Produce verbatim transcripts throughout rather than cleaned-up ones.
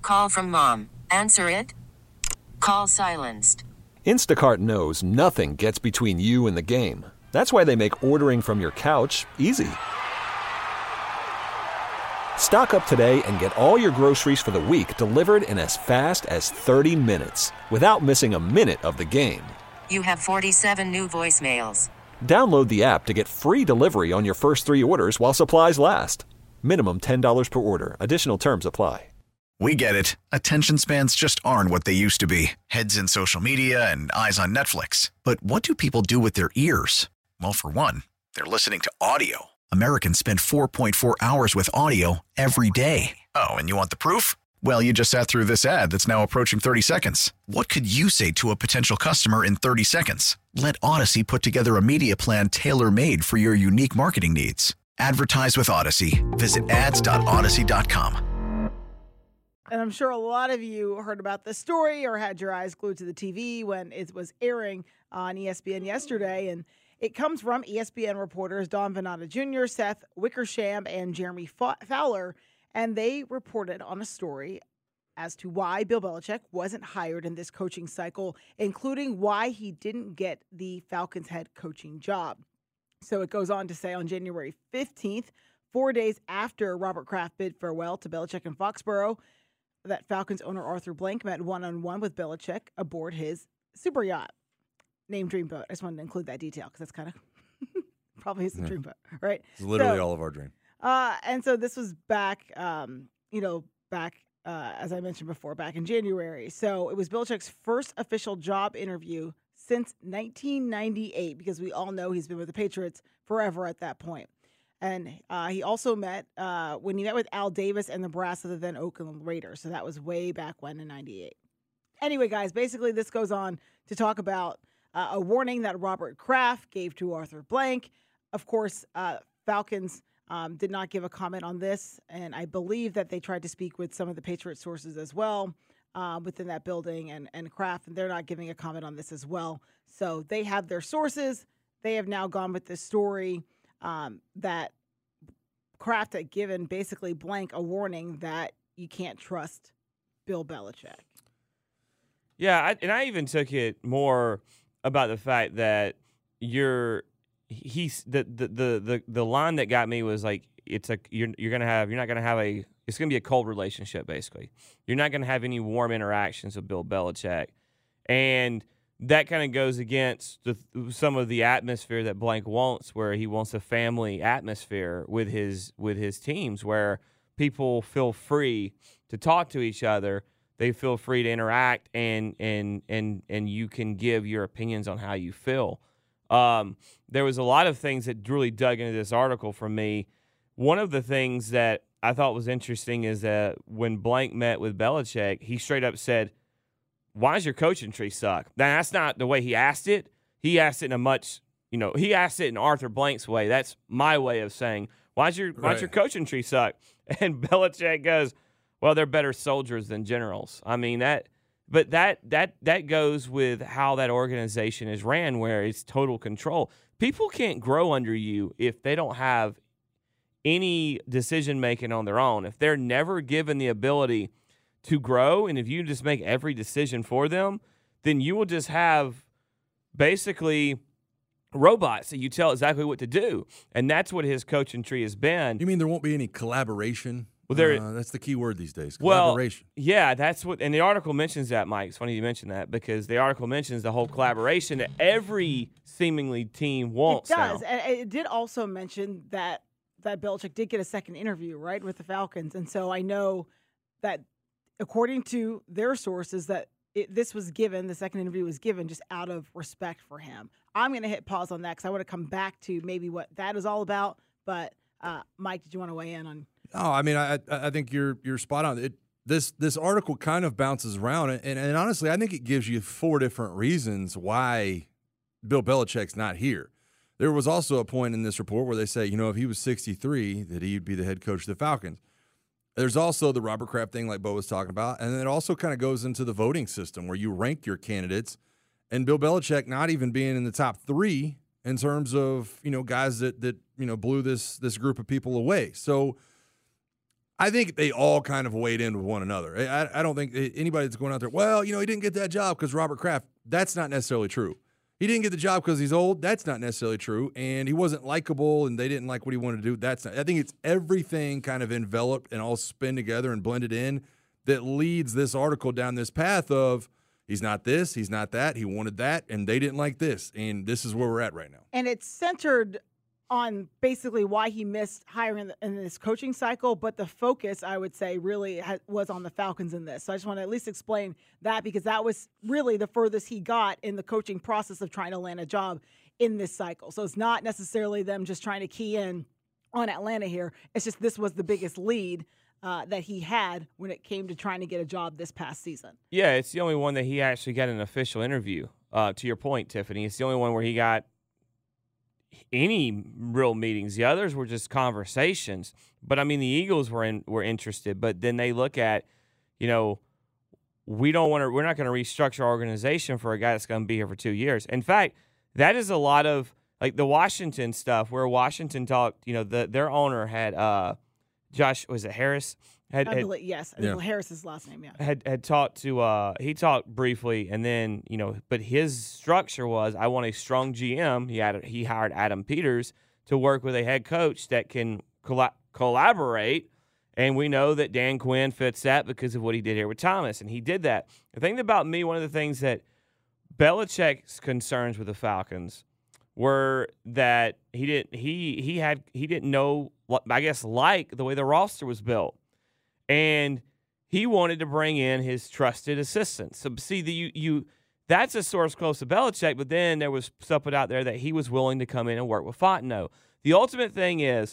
Call from mom. Answer it. Call silenced. Instacart knows nothing gets between you and the game. That's why they make ordering from your couch easy. Stock up today and get all your groceries for the week delivered in as fast as thirty minutes without missing a minute of the game. You have forty-seven new voicemails. Download the app to get free delivery on your first three orders while supplies last. Minimum ten dollars per order. Additional terms apply. We get it. Attention spans just aren't what they used to be. Heads in social media and eyes on Netflix. But what do people do with their ears? Well, for one, they're listening to audio. Americans spend four point four hours with audio every day. Oh, and you want the proof? Well, you just sat through this ad that's now approaching thirty seconds. What could you say to a potential customer in thirty seconds? Let Odyssey put together a media plan tailor-made for your unique marketing needs. Advertise with Odyssey. Visit ads dot odyssey dot com. And I'm sure a lot of you heard about this story or had your eyes glued to the T V when it was airing on E S P N yesterday. And it comes from E S P N reporters Don Venata Junior, Seth Wickersham, and Jeremy Fowler. And they reported on a story as to why Bill Belichick wasn't hired in this coaching cycle, including why he didn't get the Falcons head coaching job. So it goes on to say on January fifteenth, four days after Robert Kraft bid farewell to Belichick in Foxborough, that Falcons owner Arthur Blank met one-on-one with Belichick aboard his super yacht named Dreamboat. I just wanted to include that detail because that's kind of probably his yeah. Dreamboat, right? It's literally so, all of our dream. Uh, and so this was back, um, you know, back, uh, as I mentioned before, back in January. So it was Belichick's first official job interview since nineteen ninety-eight, because we all know he's been with the Patriots forever at that point. And uh, he also met, uh, when he met with Al Davis and the brass of the then Oakland Raiders. So that was way back when in ninety-eight. Anyway, guys, basically this goes on to talk about uh, a warning that Robert Kraft gave to Arthur Blank. Of course, uh, Falcons um, did not give a comment on this. And I believe that they tried to speak with some of the Patriot sources as well uh, within that building and, and Kraft, and they're not giving a comment on this as well. So they have their sources. They have now gone with this story. Um, that Kraft had given basically Blank a warning that you can't trust Bill Belichick. Yeah, I, and I even took it more about the fact that you're he's the the the the, the line that got me was like it's a you're you're gonna have you're not gonna have a it's gonna be a cold relationship basically. You're not gonna have any warm interactions with Bill Belichick, and that kind of goes against the, some of the atmosphere that Blank wants, where he wants a family atmosphere with his with his teams, where people feel free to talk to each other, they feel free to interact, and and and and you can give your opinions on how you feel. Um, there was a lot of things that really dug into this article for me. One of the things that I thought was interesting is that when Blank met with Belichick, he straight up said, why does your coaching tree suck? Now, that's not the way he asked it. He asked it in a much, you know, he asked it in Arthur Blank's way. That's my way of saying, why's your, why's Right. your coaching tree suck? And Belichick goes, well, they're better soldiers than generals. I mean, that, but that, that, that goes with how that organization is ran, where it's total control. People can't grow under you if they don't have any decision-making on their own. If they're never given the ability to grow, and if you just make every decision for them, then you will just have basically robots that you tell exactly what to do. And that's what his coaching tree has been. You mean there won't be any collaboration? Well, there, uh, that's the key word these days, well, collaboration. Yeah, that's what, and the article mentions that, Mike. It's funny you mention that, because the article mentions the whole collaboration that every seemingly team wants It does. now. And it did also mention that, that Belichick did get a second interview, right, with the Falcons. And so I know that according to their sources, that it, this was given, the second interview was given just out of respect for him. I'm going to hit pause on that because I want to come back to maybe what that is all about. But, uh, Mike, did you want to weigh in on? No, I mean, I I think you're you're spot on. It, this this article kind of bounces around, and, and honestly, I think it gives you four different reasons why Bill Belichick's not here. There was also a point in this report where they say, you know, if he was sixty-three, that he'd be the head coach of the Falcons. There's also the Robert Kraft thing like Bo was talking about, and then it also kind of goes into the voting system where you rank your candidates, and Bill Belichick not even being in the top three in terms of, you know, guys that that you know blew this this group of people away. So I think they all kind of weighed in with one another. I, I don't think anybody that's going out there, well, you know, he didn't get that job because Robert Kraft. That's not necessarily true. He didn't get the job because he's old. That's not necessarily true. And he wasn't likable and they didn't like what he wanted to do. That's not. I think it's everything kind of enveloped and all spun together and blended in that leads this article down this path of he's not this, he's not that, he wanted that, and they didn't like this. And this is where we're at right now. And it's centered on basically why he missed hiring in this coaching cycle, but the focus, I would say, really ha- was on the Falcons in this. So I just want to at least explain that because that was really the furthest he got in the coaching process of trying to land a job in this cycle. So it's not necessarily them just trying to key in on Atlanta here. It's just this was the biggest lead uh, that he had when it came to trying to get a job this past season. Yeah, it's the only one that he actually got an official interview. Uh, to your point, Tiffany, it's the only one where he got any real meetings. The others were just conversations. But I mean, the Eagles were in, were interested. But then they look at, you know, we don't want to. We're not going to restructure our organization for a guy that's going to be here for two years. In fact, that is a lot of like the Washington stuff where Washington talked. You know, the their owner had uh, Josh was it Harris. Had, I had, believe, yes, I yeah. believe Harris's last name, yeah. had had talked to uh he talked briefly and then you know but his structure was I want a strong G M. He had he hired Adam Peters to work with a head coach that can colla- collaborate, and we know that Dan Quinn fits that because of what he did here with Thomas, and he did that. The thing about me, one of the things that Belichick's concerns with the Falcons were that he didn't he he had he didn't know I guess like the way the roster was built. And he wanted to bring in his trusted assistants. So, see, the, you, you that's a source close to Belichick, but then there was stuff put out there that he was willing to come in and work with Fontenot. The ultimate thing is,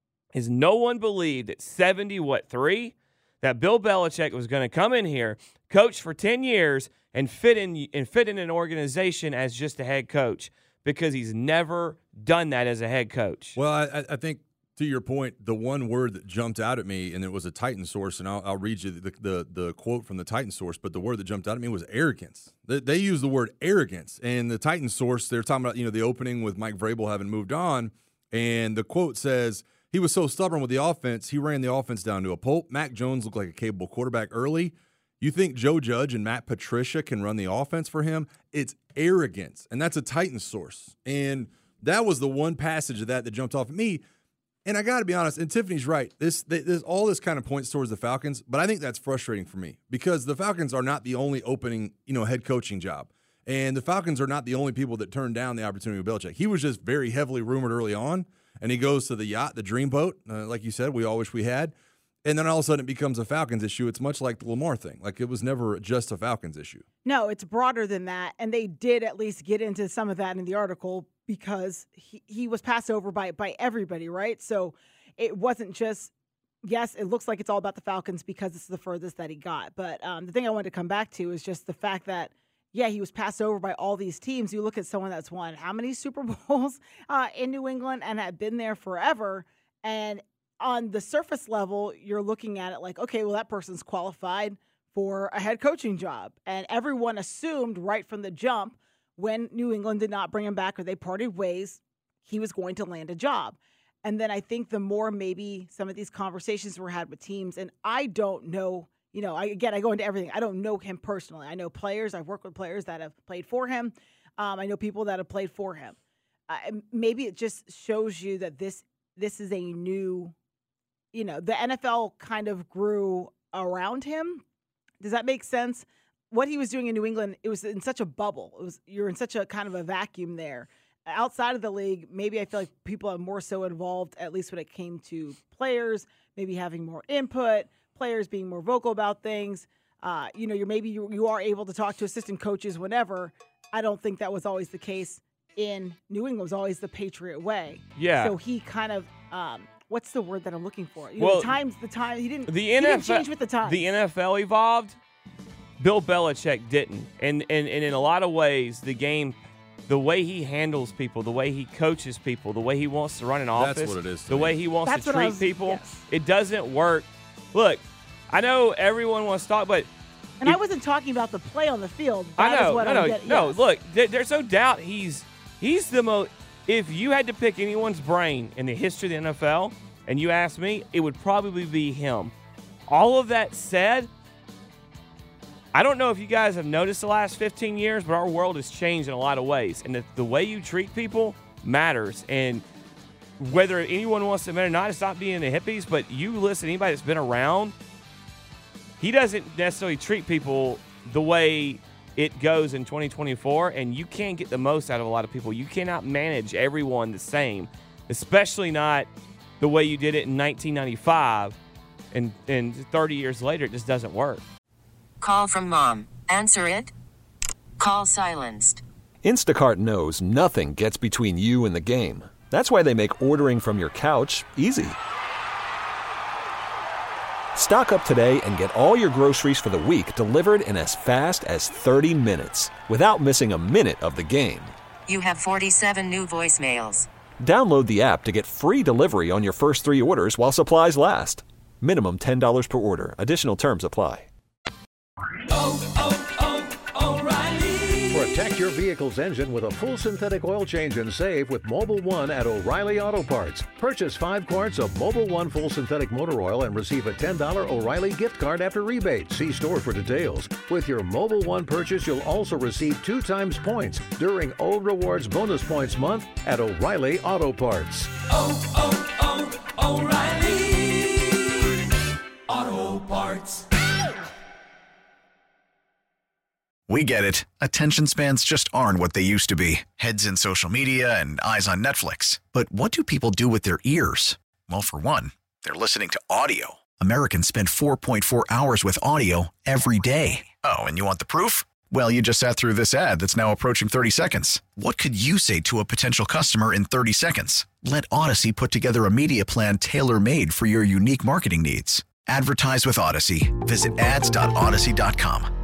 is no one believed at seventy, what, three, that Bill Belichick was going to come in here, coach for ten years, and fit in and fit in an organization as just a head coach because he's never done that as a head coach. Well, I, I think to your point, the one word that jumped out at me, and it was a Titan source, and I'll, I'll read you the, the the quote from the Titan source, but the word that jumped out at me was arrogance. They, they use the word arrogance, and the Titan source, they're talking about, you know, the opening with Mike Vrabel having moved on, and the quote says, he was so stubborn with the offense, he ran the offense down to a pulp. Mac Jones looked like a capable quarterback early. You think Joe Judge and Matt Patricia can run the offense for him? It's arrogance, and that's a Titan source, and that was the one passage of that that jumped off at me. And I got to be honest, and Tiffany's right. This, this, all this kind of points towards the Falcons, but I think that's frustrating for me because the Falcons are not the only opening, you know, head coaching job, and the Falcons are not the only people that turned down the opportunity with Belichick. He was just very heavily rumored early on, and he goes to the yacht, the dreamboat, uh, like you said, we all wish we had, and then all of a sudden it becomes a Falcons issue. It's much like the Lamar thing; like it was never just a Falcons issue. No, it's broader than that, and they did at least get into some of that in the article. Because he, he was passed over by by everybody, right? So it wasn't just, yes, it looks like it's all about the Falcons because it's the furthest that he got. But um, the thing I wanted to come back to is just the fact that, yeah, he was passed over by all these teams. You look at someone that's won how many Super Bowls uh, in New England and had been there forever. And on the surface level, you're looking at it like, okay, well, that person's qualified for a head coaching job. And everyone assumed right from the jump when New England did not bring him back or they parted ways, he was going to land a job. And then I think the more maybe some of these conversations were had with teams, and I don't know, you know, I, again, I go into everything. I don't know him personally. I know players. I've worked with players that have played for him. Um, I know people that have played for him. Uh, maybe it just shows you that this this is a new, you know, the N F L kind of grew around him. Does that make sense? What he was doing in New England, it was in such a bubble. It was you're in such a kind of a vacuum there. Outside of the league, maybe I feel like people are more so involved, at least when it came to players, maybe having more input, players being more vocal about things. Uh, you know, you're maybe you, you are able to talk to assistant coaches whenever. I don't think that was always the case in New England. It was always the Patriot way. Yeah. So he kind of, um, what's the word that I'm looking for? You well, know, the times, the time he didn't. The he N F L didn't change with the times. The N F L evolved. Bill Belichick didn't. And, and and in a lot of ways, the game, the way he handles people, the way he coaches people, the way he wants to run an office, That's what it is to the me. way he wants That's to what I treat was- people, yes. it doesn't work. Look, I know everyone wants to talk, but And if- I wasn't talking about the play on the field. I That is know, what no, I'm no, getting- no. yes. Look, there, there's no doubt he's he's the most. If you had to pick anyone's brain in the history of the N F L, and you ask me, it would probably be him. All of that said, I don't know if you guys have noticed the last fifteen years, but our world has changed in a lot of ways. And the, the way you treat people matters. And whether anyone wants to admit it or not, it's not being the hippies, but you listen to anybody that's been around, he doesn't necessarily treat people the way it goes in twenty twenty-four, and you can't get the most out of a lot of people. You cannot manage everyone the same, especially not the way you did it in nineteen ninety-five, and, and thirty years later, it just doesn't work. Call from mom. Answer it. Call silenced. Instacart knows nothing gets between you and the game. That's why they make ordering from your couch easy. Stock up today and get all your groceries for the week delivered in as fast as thirty minutes without missing a minute of the game. You have forty-seven new voicemails. Download the app to get free delivery on your first three orders while supplies last. Minimum ten dollars per order. Additional terms apply. Oh, oh, oh, O'Reilly. Protect your vehicle's engine with a full synthetic oil change and save with Mobil one at O'Reilly Auto Parts. Purchase five quarts of Mobil one full synthetic motor oil and receive a ten dollars O'Reilly gift card after rebate. See store for details. With your Mobil one purchase, you'll also receive two times points during O Rewards Bonus Points Month at O'Reilly Auto Parts. Oh, oh, oh, O'Reilly Auto Parts. We get it. Attention spans just aren't what they used to be. Heads in social media and eyes on Netflix. But what do people do with their ears? Well, for one, they're listening to audio. Americans spend four point four hours with audio every day. Oh, and you want the proof? Well, you just sat through this ad that's now approaching thirty seconds. What could you say to a potential customer in thirty seconds? Let Odyssey put together a media plan tailor-made for your unique marketing needs. Advertise with Odyssey. Visit ads dot odyssey dot com.